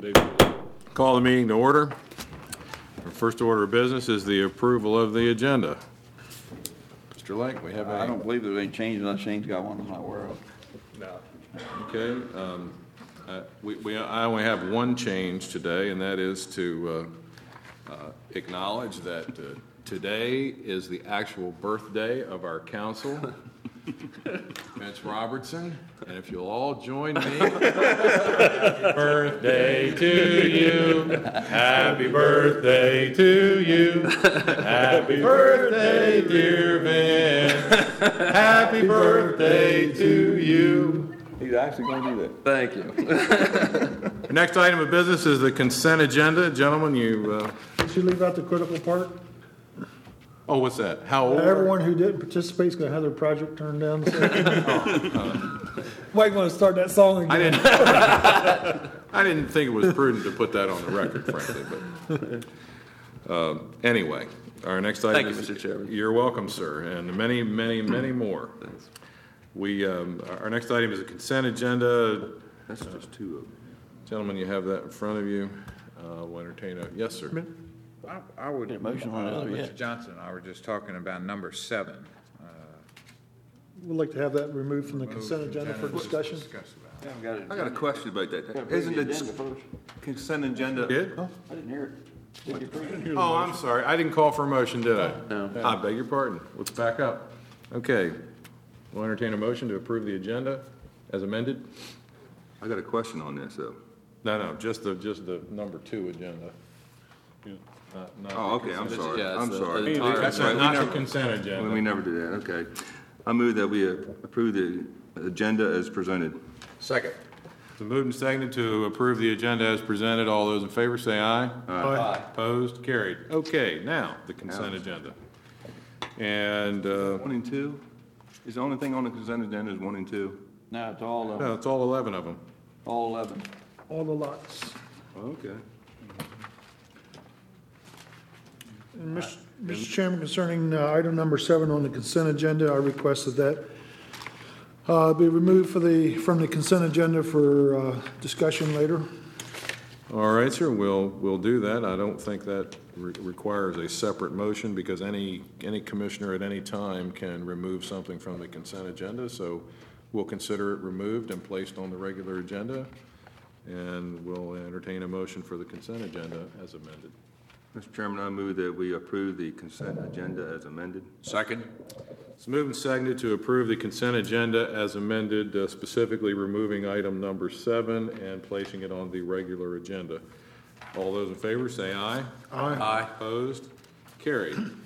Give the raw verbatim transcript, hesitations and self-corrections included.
Call the meeting to order. Our first order of business is the approval of the agenda. Mister Lake, we have any? I don't believe there's any change unless Shane's got one I'm not aware of. No. Okay. Um, uh, we, we, I only have one change today, and that is to uh, uh, acknowledge that uh, today is the actual birthday of our council, Mitch Robertson, and if you'll all join me. Happy birthday to you. Happy birthday to you. Happy birthday, dear Vince. Happy birthday to you. He's actually going to do that. Thank you. Next item of business is the consent agenda. Gentlemen, you, uh, Did you leave out the critical part? oh, what's that? How old? Everyone who didn't participate is going to have their project turned down. Might want to start that song again. I didn't, I didn't think it was prudent to put that on the record, frankly, but, um, anyway, our next item Thank you, is. Mister Chairman. You're welcome, sir, and many, many, many more. We, um, our next item is a consent agenda. That's just two of them. Gentlemen, you have that in front of you. Uh, we'll entertain a, yes, sir. I, I would, Get a motion on the uh, other Mister yet. Johnson and I were just talking about number seven. uh, We'd like to have that removed from the removed consent agenda for just discussion. discuss about it. Haven't got it. I got a question about that. Gotta approve Isn't the the agenda first. consent agenda? Did? I didn't hear it. Did you approve it? Oh, I'm sorry. I didn't call for a motion, did I? No. I beg your pardon. Let's back up. Okay. We'll entertain a motion to approve the agenda as amended. I got a question on this, though. No, no, just the, just the number two agenda. Not- not Oh, the okay, I'm consent- sorry. Yeah, it's I'm the- sorry. the entire- That's right, we not the never- consent Well, we agenda. never did that, okay. I move that we uh, approve the agenda as presented. Second. So moved and seconded to approve the agenda as presented. All those in favor say aye. Aye. Opposed? Carried. Okay, now, the consent agenda. And, uh, One and two? Is the only thing on the consent agenda is one and two? No, it's all, uh, no, it's all eleven of them. all eleven. All the lots. Okay. And Mister Mister Chairman, concerning uh, item number seven on the consent agenda, I requested that uh, be removed for the, from the consent agenda for uh, discussion later. All right, sir, we'll, we'll do that. I don't think that re- requires a separate motion because any, any commissioner at any time can remove something from the consent agenda. So we'll consider it removed and placed on the regular agenda. And we'll entertain a motion for the consent agenda as amended. Mister Chairman, I move that we approve the consent agenda as amended. Second. It's moved and seconded to approve the consent agenda as amended, uh, specifically removing item number seven and placing it on the regular agenda. All those in favor say aye. Aye. Aye. Opposed? Carried.